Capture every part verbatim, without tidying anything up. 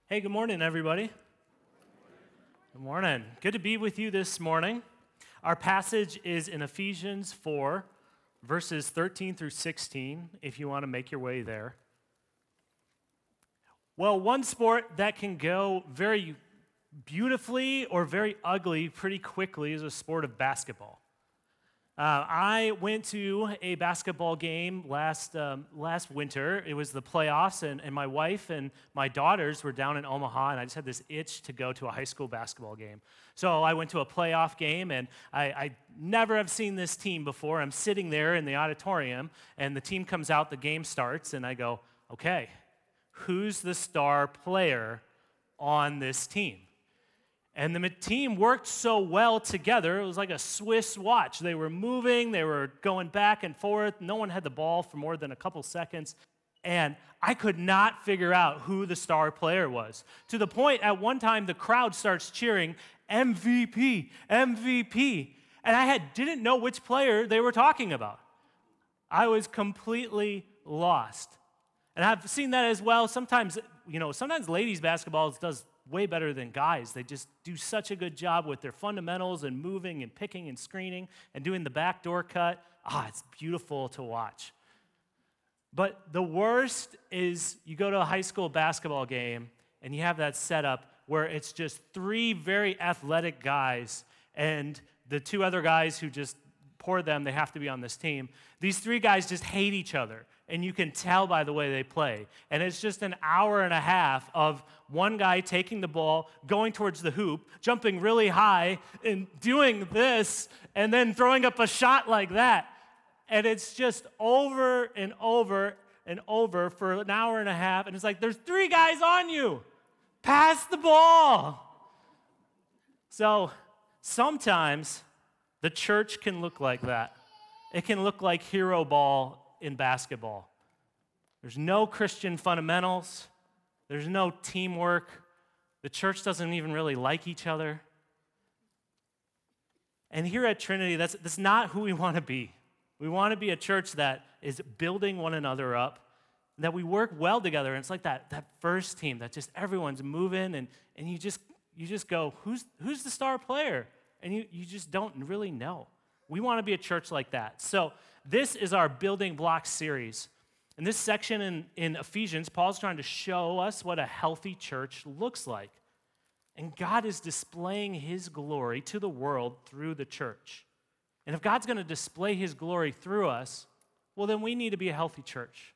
Hey, good morning, everybody. Good morning. Good to be with you this morning. Our passage is in Ephesians four, verses thirteen through sixteen, if you want to make your way there. Well, one sport that can go very beautifully or very ugly pretty quickly is a sport of basketball. Uh, I went to a basketball game last um, last winter. It was the playoffs, and, and my wife and my daughters were down in Omaha, and I just had this itch to go to a high school basketball game. So I went to a playoff game, and I, I never have seen this team before. I'm sitting there in the auditorium, and the team comes out, the game starts, and I go, okay, who's the star player on this team? And the team worked so well together, it was like a Swiss watch. They were moving, they were going back and forth. No one had the ball for more than a couple seconds. And I could not figure out who the star player was. To the point, at one time, the crowd starts cheering, M V P, M V P. And I had, didn't know which player they were talking about. I was completely lost. And I've seen that as well. Sometimes, you know, sometimes ladies basketball does way better than guys. They just do such a good job with their fundamentals and moving and picking and screening and doing the backdoor cut. Ah, it's beautiful to watch. But the worst is you go to a high school basketball game and you have that setup where it's just three very athletic guys and the two other guys who just pour them, they have to be on this team. These three guys just hate each other. And you can tell by the way they play. And it's just an hour and a half of one guy taking the ball, going towards the hoop, jumping really high, and doing this, and then throwing up a shot like that. And it's just over and over and over for an hour and a half. And it's like, there's three guys on you. Pass the ball. So sometimes the church can look like that. It can look like hero ball in basketball. There's no Christian fundamentals. There's no teamwork. The church doesn't even really like each other. And here at Trinity, that's, that's not who we want to be. We want to be a church that is building one another up, that we work well together. And it's like that, that first team that just everyone's moving, and, and you just you just go, who's who's the star player? And you, you just don't really know. We want to be a church like that. So this is our building block series. In this section in, in Ephesians, Paul's trying to show us what a healthy church looks like. And God is displaying his glory to the world through the church. And if God's going to display his glory through us, well, then we need to be a healthy church.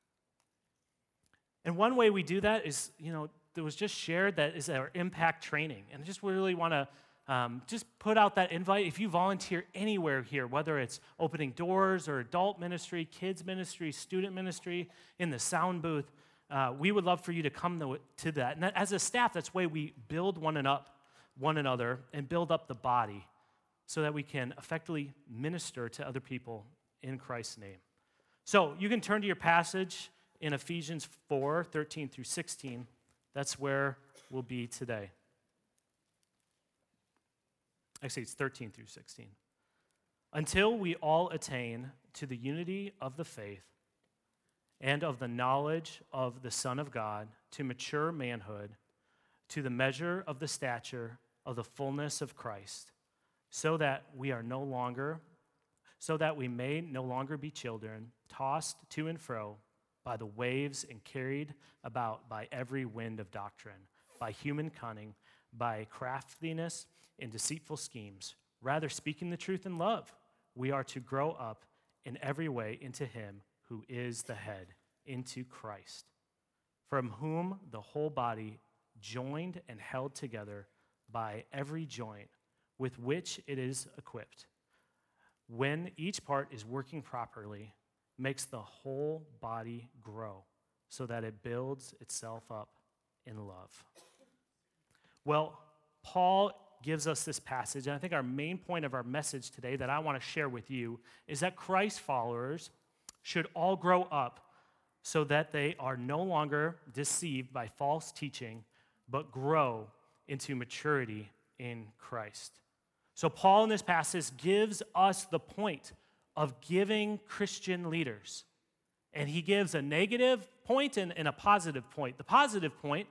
And one way we do that is, you know, that was just shared, that is our impact training. And I just really want to Um, just put out that invite. If you volunteer anywhere here, whether it's opening doors or adult ministry, kids ministry, student ministry, in the sound booth, uh, we would love for you to come to, to that. And that, as a staff, that's the way we build one and up one another and build up the body so that we can effectively minister to other people in Christ's name. So you can turn to your passage in Ephesians four, thirteen through sixteen. That's where we'll be today. Actually, it's thirteen through sixteen. Until we all attain to the unity of the faith and of the knowledge of the Son of God, to mature manhood, to the measure of the stature of the fullness of Christ, so that we are no longer, so that we may no longer be children, tossed to and fro by the waves and carried about by every wind of doctrine, by human cunning, by craftiness in deceitful schemes. Rather, speaking the truth in love, we are to grow up in every way into him who is the head, into Christ, from whom the whole body, joined and held together by every joint with which it is equipped, when each part is working properly, makes the whole body grow so that it builds itself up in love. Well, Paul gives us this passage, and I think our main point of our message today that I want to share with you is that Christ followers should all grow up so that they are no longer deceived by false teaching, but grow into maturity in Christ. So Paul in this passage gives us the point of giving Christian leaders. And he gives a negative point and, and a positive point. The positive point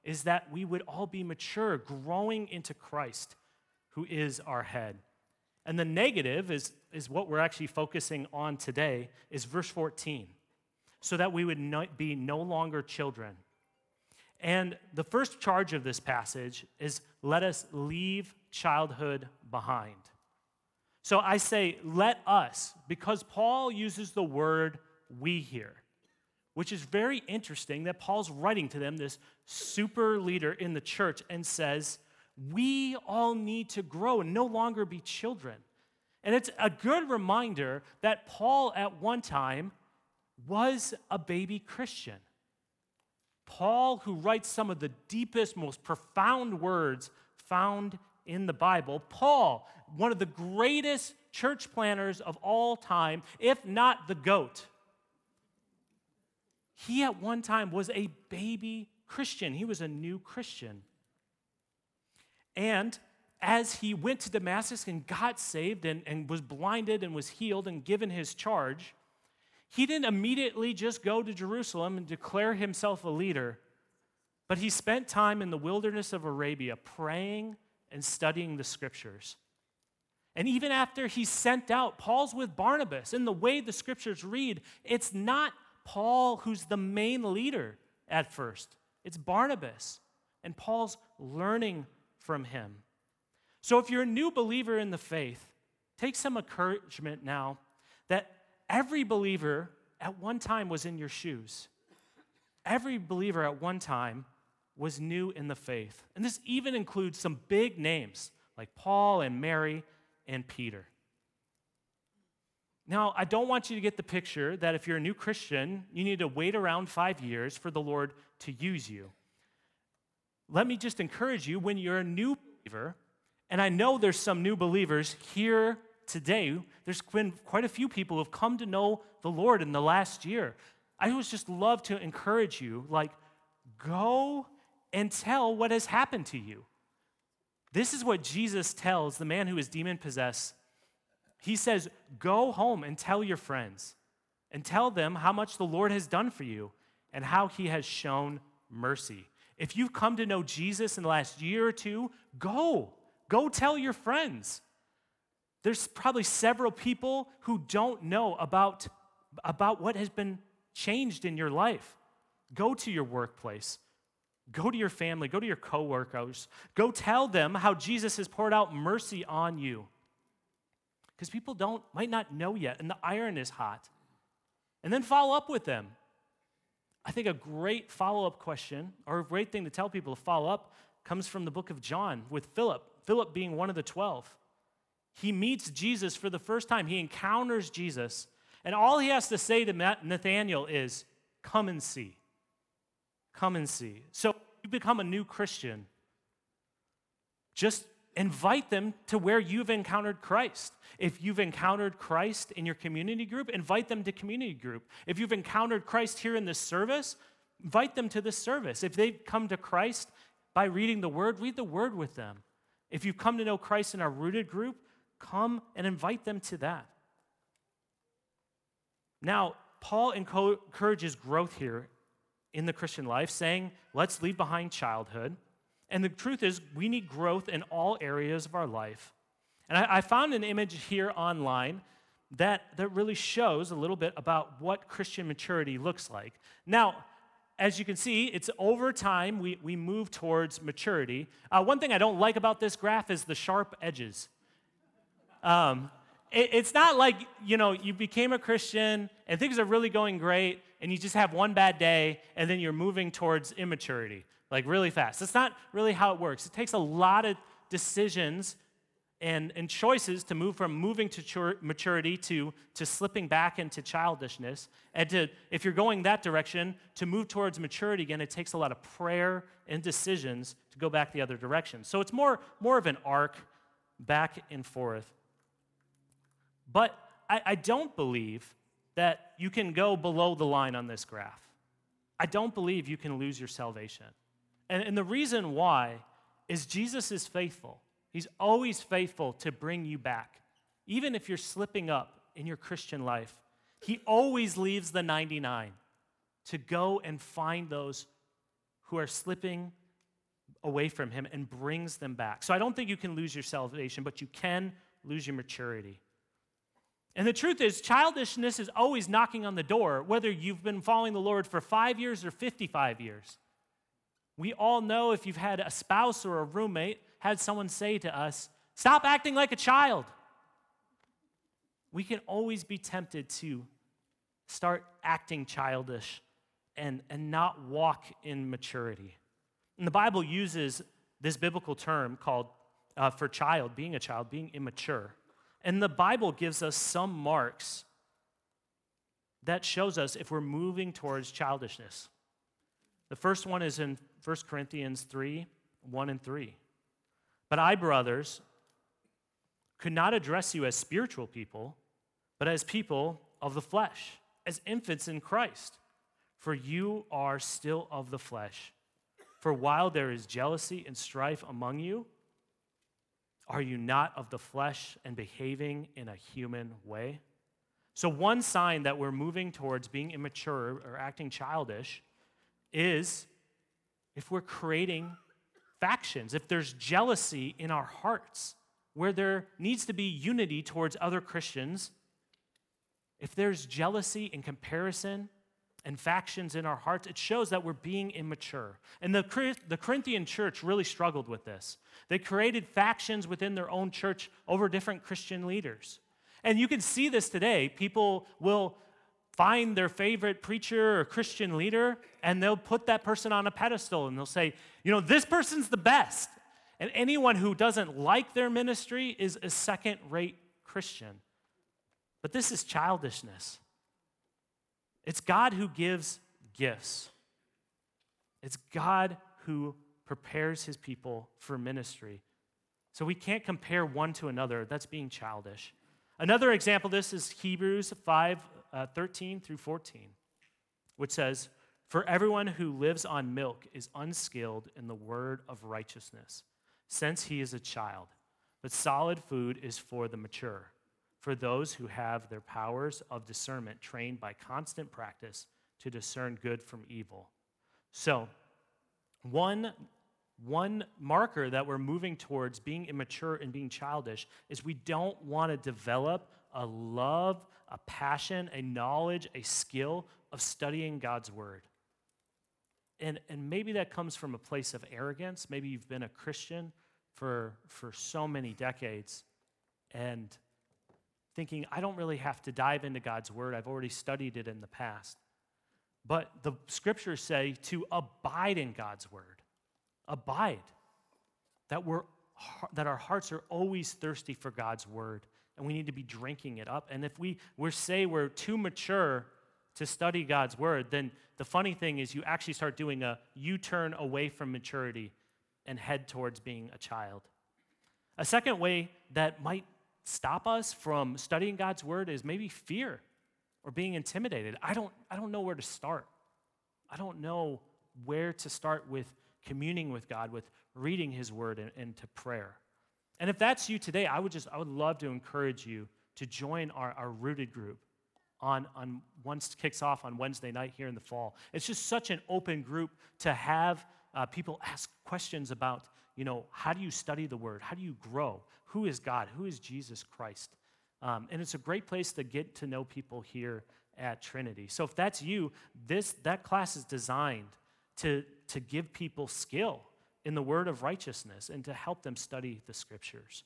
is that we would all be mature, growing into Christ, who is our head. And the negative is, is what we're actually focusing on today, is verse fourteen, so that we would not be no longer children. And the first charge of this passage is, let us leave childhood behind. So I say, let us, because Paul uses the word we here, which is very interesting that Paul's writing to them, this super leader in the church, and says, we all need to grow and no longer be children. And it's a good reminder that Paul at one time was a baby Christian. Paul, who writes some of the deepest, most profound words found in the Bible, Paul, one of the greatest church planners of all time, if not the GOAT, he at one time was a baby Christian. He was a new Christian. And as he went to Damascus and got saved and, and was blinded and was healed and given his charge, he didn't immediately just go to Jerusalem and declare himself a leader, but he spent time in the wilderness of Arabia praying and studying the scriptures. And even after he's sent out, Paul's with Barnabas. And the way the scriptures read, it's not Paul who's the main leader at first. It's Barnabas. And Paul's learning from him. So if you're a new believer in the faith, take some encouragement now that every believer at one time was in your shoes. Every believer at one time was new in the faith. And this even includes some big names like Paul and Mary and Peter. Now, I don't want you to get the picture that if you're a new Christian, you need to wait around five years for the Lord to use you. Let me just encourage you, when you're a new believer, and I know there's some new believers here today, there's been quite a few people who have come to know the Lord in the last year. I would just love to encourage you, like, go and tell what has happened to you. This is what Jesus tells the man who is demon-possessed. He says, go home and tell your friends and tell them how much the Lord has done for you and how he has shown mercy. If you've come to know Jesus in the last year or two, go. Go tell your friends. There's probably several people who don't know about, about what has been changed in your life. Go to your workplace. Go to your family. Go to your coworkers. Go tell them how Jesus has poured out mercy on you. Because people don't, might not know yet, and the iron is hot. And then follow up with them. I think a great follow-up question, or a great thing to tell people to follow up, comes from the book of John with Philip, Philip being one of the twelve. He meets Jesus for the first time. He encounters Jesus, and all he has to say to Nathanael is, come and see. Come and see. So you become a new Christian. Just invite them to where you've encountered Christ. If you've encountered Christ in your community group, invite them to community group. If you've encountered Christ here in this service, invite them to this service. If they've come to Christ by reading the Word, read the Word with them. If you've come to know Christ in our rooted group, come and invite them to that. Now, Paul encourages growth here in the Christian life, saying, let's leave behind childhood. And the truth is, we need growth in all areas of our life. And I, I found an image here online that, that really shows a little bit about what Christian maturity looks like. Now, as you can see, it's over time we, we move towards maturity. Uh, one thing I don't like about this graph is the sharp edges. Um, it, it's not like, you know, you became a Christian and things are really going great and you just have one bad day and then you're moving towards immaturity, like really fast. That's not really how it works. It takes a lot of decisions and, and choices to move from moving to maturity to, to slipping back into childishness. And to, if you're going that direction, to move towards maturity again, it takes a lot of prayer and decisions to go back the other direction. So it's more, more of an arc back and forth. But I, I don't believe that you can go below the line on this graph. I don't believe you can lose your salvation. And, and the reason why is Jesus is faithful. He's always faithful to bring you back. Even if you're slipping up in your Christian life, he always leaves the ninety-nine to go and find those who are slipping away from him and brings them back. So I don't think you can lose your salvation, but you can lose your maturity. And the truth is, childishness is always knocking on the door, whether you've been following the Lord for five years or fifty-five years. We all know, if you've had a spouse or a roommate, had someone say to us, "Stop acting like a child." We can always be tempted to start acting childish and, and not walk in maturity. And the Bible uses this biblical term called, uh, for child, being a child, being immature. And the Bible gives us some marks that shows us if we're moving towards childishness. The first one is in First Corinthians three, one and three. "But I, brothers, could not address you as spiritual people, but as people of the flesh, as infants in Christ. For you are still of the flesh. For while there is jealousy and strife among you, are you not of the flesh and behaving in a human way?" So one sign that we're moving towards being immature or acting childish is if we're creating factions, if there's jealousy in our hearts, where there needs to be unity towards other Christians. If there's jealousy and comparison and factions in our hearts, it shows that we're being immature. And the, the Corinthian church really struggled with this. They created factions within their own church over different Christian leaders. And you can see this today. People will find their favorite preacher or Christian leader, and they'll put that person on a pedestal, and they'll say, you know, this person's the best. And anyone who doesn't like their ministry is a second-rate Christian. But this is childishness. It's God who gives gifts. It's God who prepares his people for ministry. So we can't compare one to another. That's being childish. Another example of this is Hebrews five, uh, thirteen through fourteen, which says, "For everyone who lives on milk is unskilled in the word of righteousness, since he is a child. But solid food is for the mature, for those who have their powers of discernment trained by constant practice to discern good from evil." So, one, one marker that we're moving towards being immature and being childish is we don't want to develop a love, a passion, a knowledge, a skill of studying God's word. And, and maybe that comes from a place of arrogance. Maybe you've been a Christian for, for so many decades and thinking, I don't really have to dive into God's word. I've already studied it in the past. But the scriptures say to abide in God's word. Abide. That we're that our hearts are always thirsty for God's word, and we need to be drinking it up. And if we we say we're too mature to study God's word, then the funny thing is you actually start doing a U-turn away from maturity and head towards being a child. A second way that might stop us from studying God's word is maybe fear or being intimidated. I don't, I don't know where to start. I don't know where to start with communing with God, with reading his word and, and to prayer. And if that's you today, I would just, I would love to encourage you to join our, our Rooted group on, on once it kicks off on Wednesday night here in the fall. It's just such an open group to have uh, people ask questions about, you know, how do you study the word? How do you grow? Who is God? Who is Jesus Christ? Um, and it's a great place to get to know people here at Trinity. So if that's you, this that class is designed to, to give people skill in the word of righteousness and to help them study the scriptures.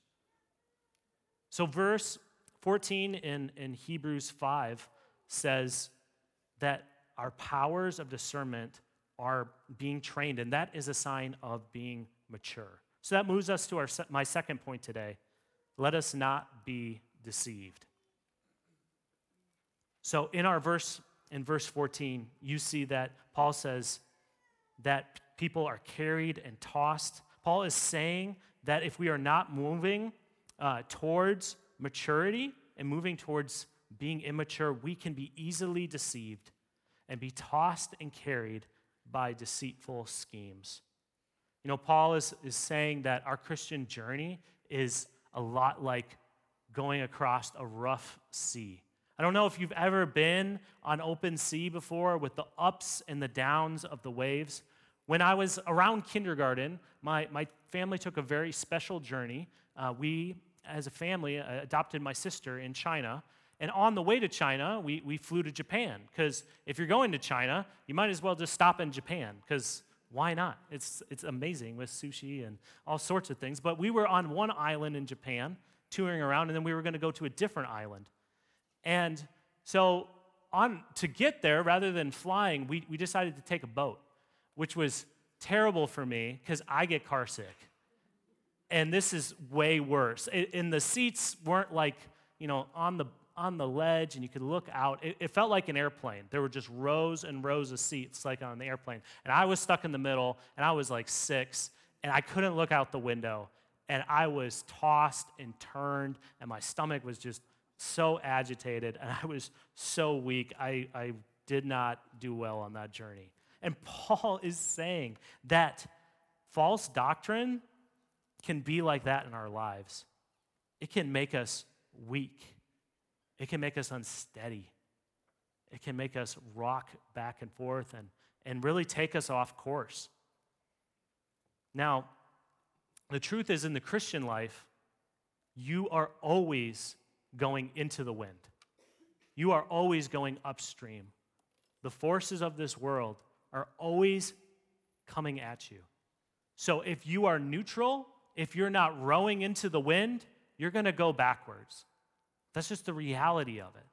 So verse fourteen in, in Hebrews five says that our powers of discernment are being trained, and that is a sign of being mature. So that moves us to our my second point today. Let us not be deceived. So in our verse, in verse fourteen, you see that Paul says that people are carried and tossed. Paul is saying that if we are not moving uh, towards maturity and moving towards being immature, we can be easily deceived and be tossed and carried by deceitful schemes. You know, Paul is, is saying that our Christian journey is a lot like going across a rough sea. I don't know if you've ever been on open sea before with the ups and the downs of the waves. When I was around kindergarten, my, my family took a very special journey. Uh, we, as a family, uh, adopted my sister in China. And on the way to China, we, we flew to Japan. Because if you're going to China, you might as well just stop in Japan. Because why not? It's, it's amazing with sushi and all sorts of things. But we were on one island in Japan, touring around, and then we were going to go to a different island. And so on to get there, rather than flying, we, we decided to take a boat, which was terrible for me because I get car sick. And this is way worse. It, and the seats weren't like, you know, on the on the ledge and you could look out. It, it felt like an airplane. There were just rows and rows of seats like on the airplane. And I was stuck in the middle, and I was like six, and I couldn't look out the window. And I was tossed and turned, and my stomach was just so agitated, and I was so weak. I, I did not do well on that journey. And Paul is saying that false doctrine can be like that in our lives. It can make us weak. It can make us unsteady. It can make us rock back and forth and, and really take us off course. Now, the truth is, in the Christian life, you are always going into the wind. You are always going upstream. The forces of this world are always coming at you. So if you are neutral, if you're not rowing into the wind, you're going to go backwards. That's just the reality of it.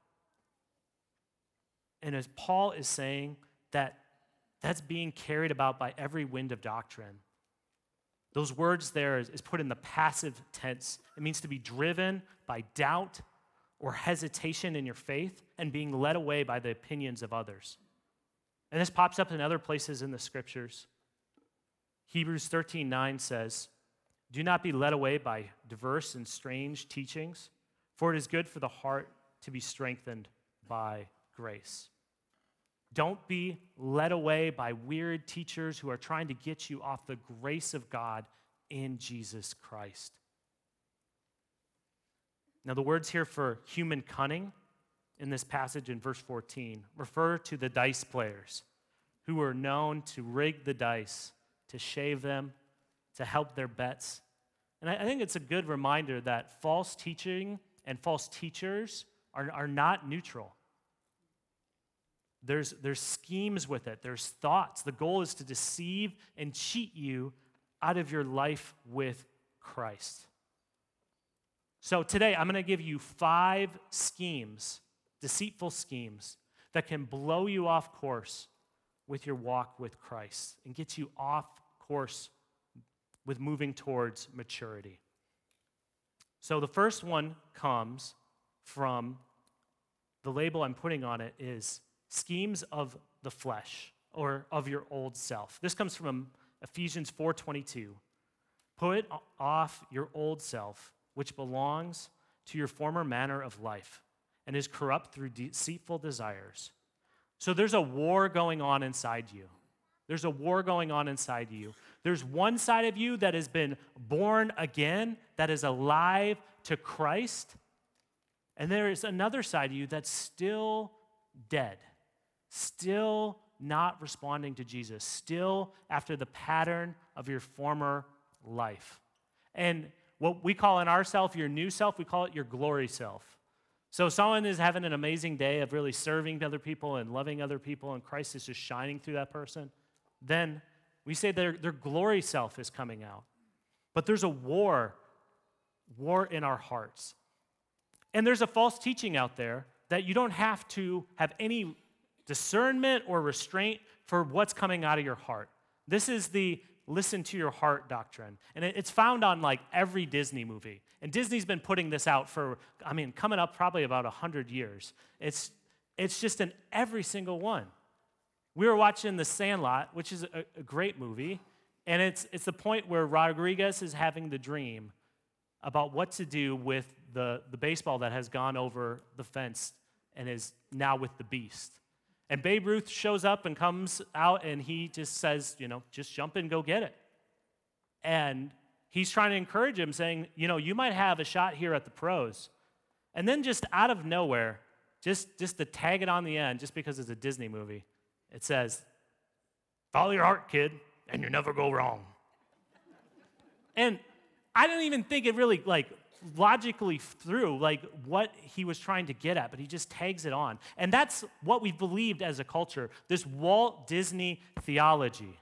And as Paul is saying, that that's being carried about by every wind of doctrine. Those words there is, is put in the passive tense. It means to be driven by doubt or hesitation in your faith and being led away by the opinions of others. And this pops up in other places in the scriptures. Hebrews thirteen nine says, "Do not be led away by diverse and strange teachings, for it is good for the heart to be strengthened by grace." Don't be led away by weird teachers who are trying to get you off the grace of God in Jesus Christ. Now, the words here for human cunning in this passage in verse fourteen refer to the dice players who were known to rig the dice, to shave them, to help their bets. And I think it's a good reminder that false teaching and false teachers are, are not neutral. There's, there's schemes with it. There's thoughts. The goal is to deceive and cheat you out of your life with Christ. So today, I'm going to give you five schemes, deceitful schemes, that can blow you off course with your walk with Christ and get you off course with moving towards maturity. So the first one comes from, the label I'm putting on it is schemes of the flesh, or of your old self. This comes from Ephesians four twenty-two. Put off your old self, which belongs to your former manner of life and is corrupt through deceitful desires. So there's a war going on inside you. There's a war going on inside you. There's one side of you that has been born again, that is alive to Christ, and there is another side of you that's still dead, still not responding to Jesus, still after the pattern of your former life. And what we call in our self, your new self, we call it your glory self. So someone is having an amazing day of really serving other people and loving other people, and Christ is just shining through that person. Then we say their, their glory self is coming out. But there's a war, war in our hearts. And there's a false teaching out there that you don't have to have any discernment or restraint for what's coming out of your heart. This is the listen to your heart doctrine. And it's found on like every Disney movie. And Disney's been putting this out for, I mean, coming up probably about one hundred years. It's, it's just in every single one. We were watching The Sandlot, which is a, a great movie, and it's, it's the point where Rodriguez is having the dream about what to do with the, the baseball that has gone over the fence and is now with the beast. And Babe Ruth shows up and comes out, and he just says, you know, just jump in, go get it. And he's trying to encourage him, saying, you know, you might have a shot here at the pros. And then just out of nowhere, just, just to tag it on the end, just because it's a Disney movie, it says, follow your heart, kid. and you never go wrong. And I don't even think it really, like, logically through, like, what he was trying to get at, but he just tags it on. And that's what we believed as a culture, this Walt Disney theology,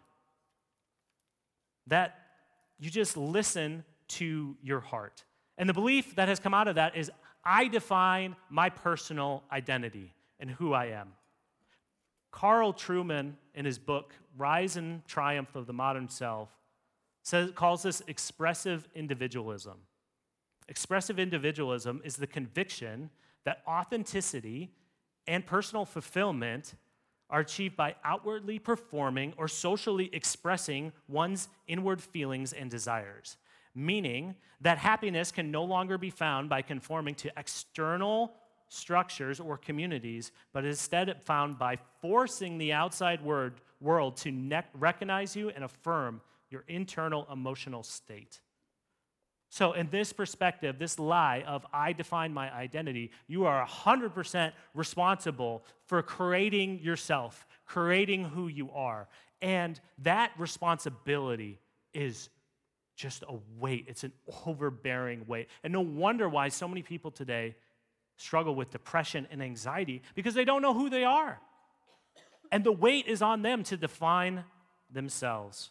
that you just listen to your heart. And the belief that has come out of that is, I define my personal identity and who I am. Carl Trueman, in his book, Rise and Triumph of the Modern Self, says, calls this expressive individualism. Expressive individualism is the conviction that authenticity and personal fulfillment are achieved by outwardly performing or socially expressing one's inward feelings and desires, meaning that happiness can no longer be found by conforming to external structures or communities, but instead found by forcing the outside word, world to ne- recognize you and affirm your internal emotional state. So in this perspective, this lie of I define my identity, you are one hundred percent responsible for creating yourself, creating who you are. And that responsibility is just a weight. It's an overbearing weight. And no wonder why so many people today struggle with depression and anxiety, because they don't know who they are. And the weight is on them to define themselves.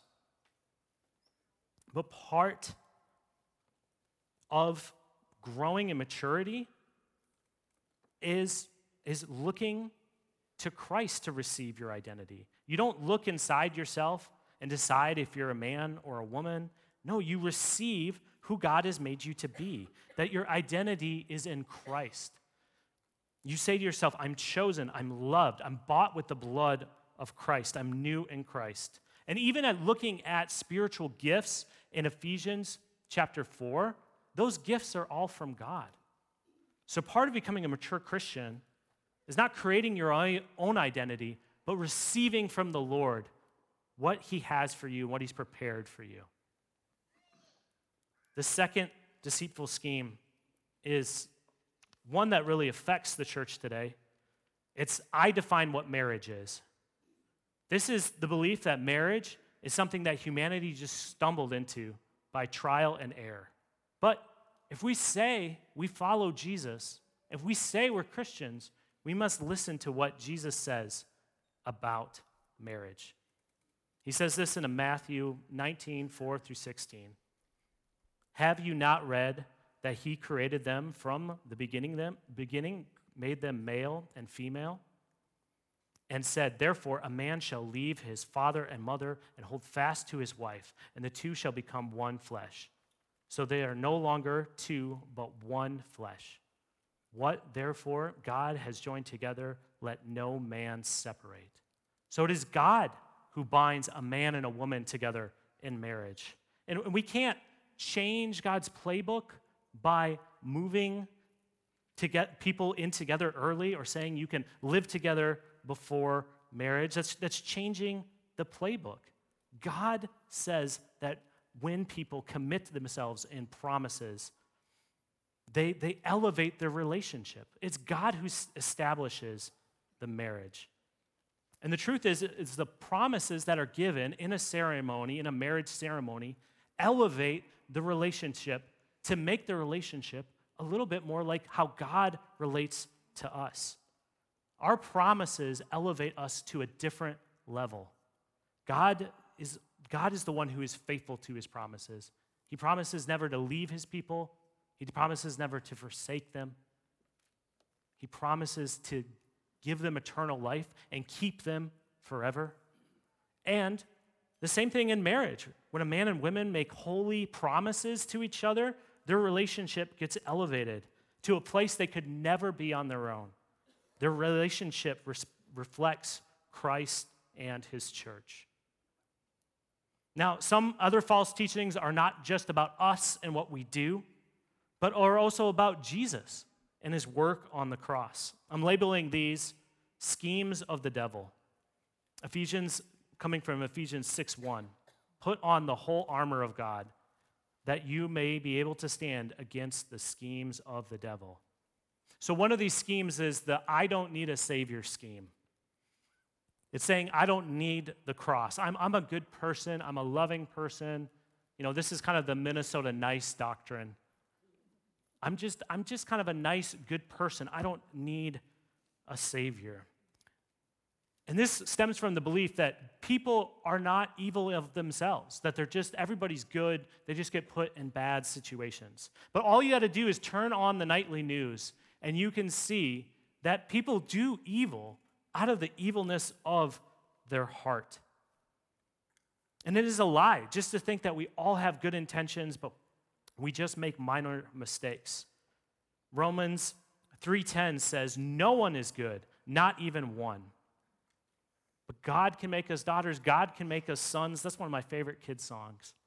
But part of growing in maturity is, is looking to Christ to receive your identity. You don't look inside yourself and decide if you're a man or a woman. No, you receive who God has made you to be, that your identity is in Christ. You say to yourself, I'm chosen, I'm loved, I'm bought with the blood of Christ, I'm new in Christ. And even at looking at spiritual gifts in Ephesians chapter four, those gifts are all from God. So part of becoming a mature Christian is not creating your own identity, but receiving from the Lord what he has for you, what he's prepared for you. The second deceitful scheme is one that really affects the church today. It's I define what marriage is. This is the belief that marriage is something that humanity just stumbled into by trial and error. But if we say we follow Jesus, if we say we're Christians, we must listen to what Jesus says about marriage. He says this in Matthew nineteen, four through sixteen. Have you not read that he created them from the beginning, them, beginning, made them male and female, and said, therefore, a man shall leave his father and mother and hold fast to his wife, and the two shall become one flesh. So they are no longer two, but one flesh. What, therefore, God has joined together, let no man separate. So it is God who binds a man and a woman together in marriage. And we can't change God's playbook by moving to get people in together early or saying you can live together before marriage. That's, that's changing the playbook. God says that when people commit themselves in promises, they, they elevate their relationship. It's God who establishes the marriage. And the truth is, is the promises that are given in a ceremony, in a marriage ceremony, elevate the relationship to make the relationship a little bit more like how God relates to us. Our promises elevate us to a different level. God is, God is the one who is faithful to his promises. He promises never to leave his people. He promises never to forsake them. He promises to give them eternal life and keep them forever. And the same thing in marriage. When a man and women make holy promises to each other, their relationship gets elevated to a place they could never be on their own. Their relationship res- reflects Christ and his church. Now, some other false teachings are not just about us and what we do, but are also about Jesus and his work on the cross. I'm labeling these schemes of the devil. Ephesians, coming from Ephesians six one, put on the whole armor of God, that you may be able to stand against the schemes of the devil. So one of these schemes is the I don't need a savior scheme. It's saying, I don't need the cross. I'm, I'm a good person. I'm a loving person. You know, this is kind of the Minnesota nice doctrine. I'm just, I'm just kind of a nice, good person. I don't need a savior. And this stems from the belief that people are not evil of themselves, that they're just, everybody's good. They just get put in bad situations. But all you got to do is turn on the nightly news, and you can see that people do evil out of the evilness of their heart. And it is a lie just to think that we all have good intentions, but we just make minor mistakes. Romans three ten says, no one is good, not even one. But God can make us daughters. God can make us sons. That's one of my favorite kids' songs.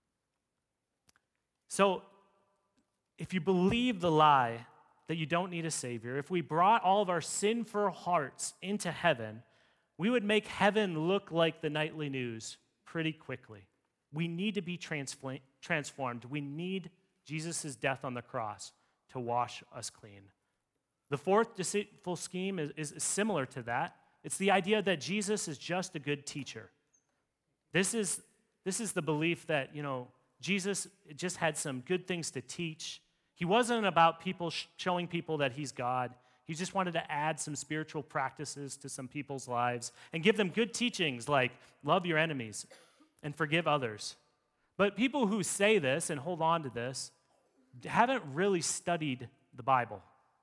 So if you believe the lie that you don't need a savior, if we brought all of our sinful hearts into heaven, we would make heaven look like the nightly news pretty quickly. We need to be transform- transformed. We need Jesus' death on the cross to wash us clean. The fourth deceitful scheme is, is similar to that. It's the idea that Jesus is just a good teacher. This is, this is the belief that, you know, Jesus just had some good things to teach. He wasn't about people sh- showing people that he's God. He just wanted to add some spiritual practices to some people's lives and give them good teachings like love your enemies and forgive others. But people who say this and hold on to this haven't really studied the Bible.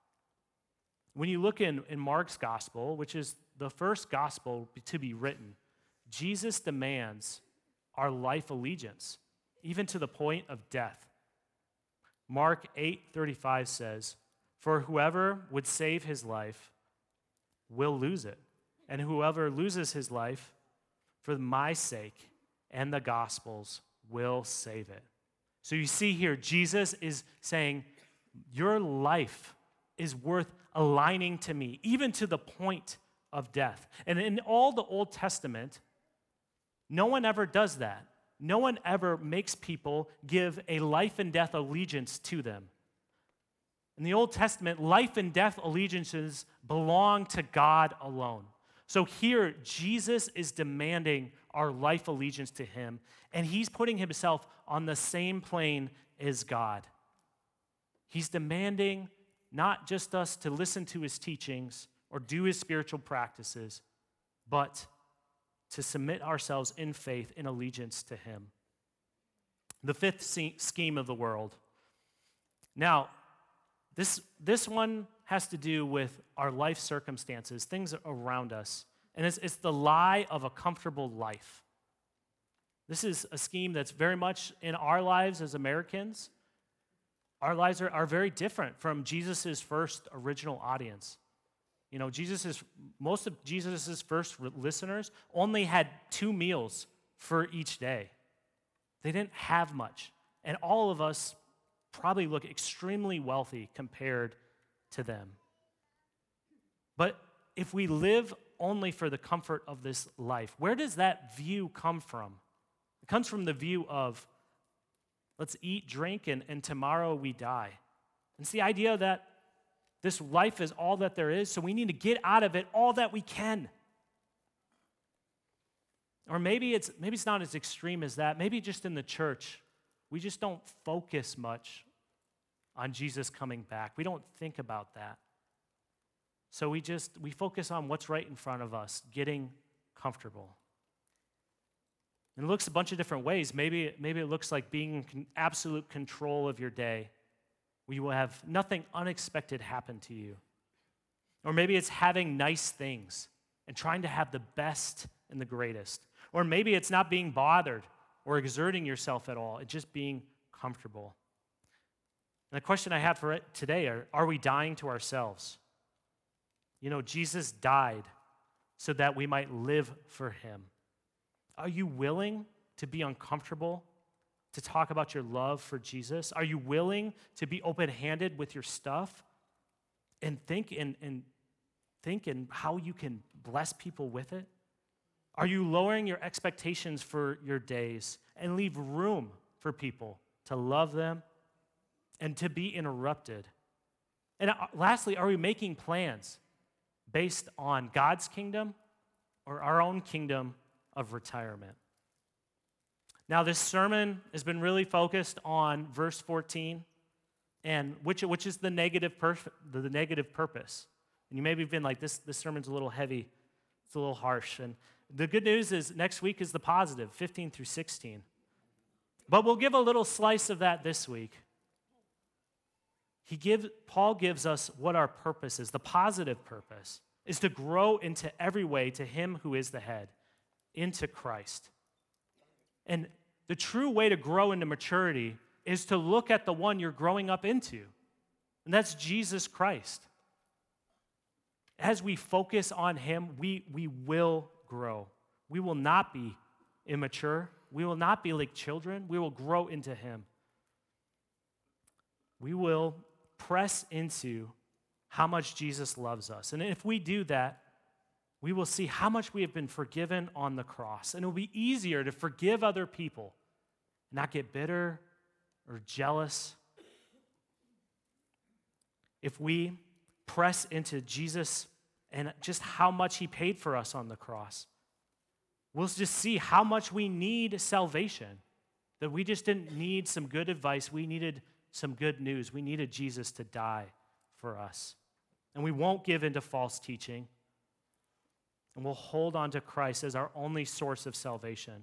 When you look in, in Mark's gospel, which is the first gospel to be written, Jesus demands our life allegiance, even to the point of death. Mark eight thirty-five says, for whoever would save his life will lose it, and whoever loses his life for my sake and the gospel's will save it. So you see here, Jesus is saying, your life is worth aligning to me, even to the point of death. And in all the Old Testament, no one ever does that. No one ever makes people give a life and death allegiance to them. In the Old Testament, life and death allegiances belong to God alone. So here, Jesus is demanding our life allegiance to him, and he's putting himself on the same plane as God. He's demanding not just us to listen to his teachings or do his spiritual practices, but to submit ourselves in faith in allegiance to him. The fifth scheme of the world. Now, this, this one has to do with our life circumstances, things around us. And it's, it's the lie of a comfortable life. This is a scheme that's very much in our lives as Americans. Our lives are, are very different from Jesus' first original audience. You know, Jesus's, most of Jesus' first listeners only had two meals for each day. They didn't have much. And all of us probably look extremely wealthy compared to them. But if we live only for the comfort of this life, where does that view come from? It comes from the view of, let's eat, drink, and, and tomorrow we die. It's the idea that this life is all that there is, so we need to get out of it all that we can. Or maybe it's maybe it's not as extreme as that. Maybe just in the church, we just don't focus much on Jesus coming back. We don't think about that. So we just, we focus on what's right in front of us, getting comfortable. And it looks a bunch of different ways. Maybe, maybe it looks like being in absolute control of your day, where you will have nothing unexpected happen to you. Or maybe it's having nice things and trying to have the best and the greatest. Or maybe it's not being bothered or exerting yourself at all. It's just being comfortable. And the question I have for it today are, are we dying to ourselves? You know, Jesus died so that we might live for him. Are you willing to be uncomfortable, to talk about your love for Jesus? Are you willing to be open-handed with your stuff and think and, and think in how you can bless people with it? Are you lowering your expectations for your days and leave room for people to love them and to be interrupted? And lastly, are we making plans based on God's kingdom or our own kingdom of retirement. Now, this sermon has been really focused on verse fourteen, and which, which is the negative, perf- the, the negative purpose. And you maybe have been like, this, this sermon's a little heavy, it's a little harsh. And the good news is next week is the positive, fifteen through sixteen. But we'll give a little slice of that this week. He gives, Paul gives us what our purpose is. The positive purpose is to grow into every way to him who is the head, into Christ. And the true way to grow into maturity is to look at the one you're growing up into, and that's Jesus Christ. As we focus on him, we, we will grow. We will not be immature. We will not be like children. We will grow into him. We will press into how much Jesus loves us. And if we do that, we will see how much we have been forgiven on the cross. And it will be easier to forgive other people, not get bitter or jealous. If we press into Jesus and just how much he paid for us on the cross, we'll just see how much we need salvation, that we just didn't need some good advice. We needed some good news. We needed Jesus to die for us. And we won't give into false teaching. And we'll hold on to Christ as our only source of salvation.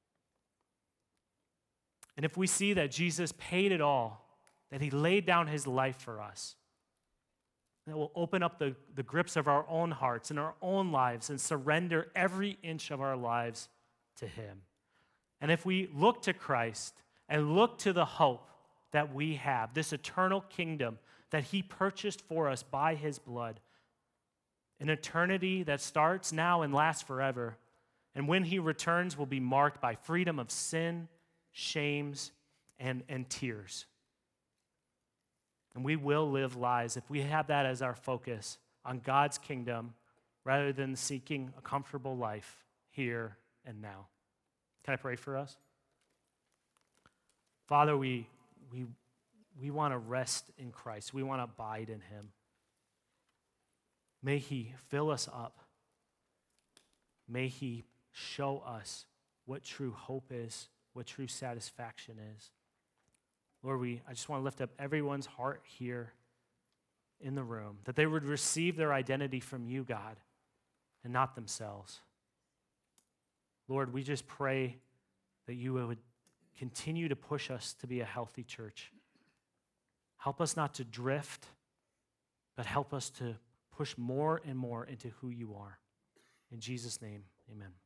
And if we see that Jesus paid it all, that he laid down his life for us, that will open up the, the grips of our own hearts and our own lives and surrender every inch of our lives to him. And if we look to Christ and look to the hope that we have, this eternal kingdom that he purchased for us by his blood, an eternity that starts now and lasts forever, and when he returns will be marked by freedom of sin, shames, and, and tears. And we will live lives, if we have that as our focus, on God's kingdom rather than seeking a comfortable life here and now. Can I pray for us? Father, we, we, we want to rest in Christ. We want to abide in him. May he fill us up. May he show us what true hope is, what true satisfaction is. Lord, we, I just want to lift up everyone's heart here in the room, that they would receive their identity from you, God, and not themselves. Lord, we just pray that you would continue to push us to be a healthy church. Help us not to drift, but help us to push more and more into who you are. In Jesus' name, amen.